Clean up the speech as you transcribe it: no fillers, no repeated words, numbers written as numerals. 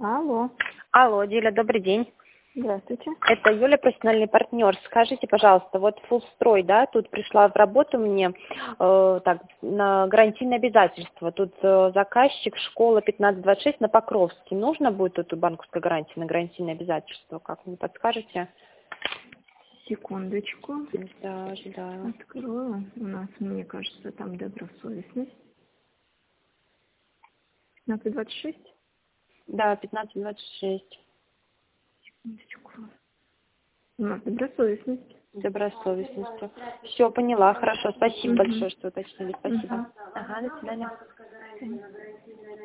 Алло. Алло, Диля, добрый день. Здравствуйте. Это Юля, профессиональный партнер. Скажите, пожалуйста, вот Фулстрой, да, тут пришла в работу мне так, на гарантийное обязательство. Тут заказчик школа 1526 на Покровске. Нужно будет эту банковскую гарантию на гарантийное обязательство? Как вы подскажете? Секундочку. Да, ожидаю. Открою. У нас, мне кажется, там добросовестность. 1526. Да, 1526. Секундочку. У нас добросовестность. Добросовестностью. Все, поняла. Хорошо. Спасибо Мгм. большое, что уточнили. Спасибо. Мгм. Ага, до свидания.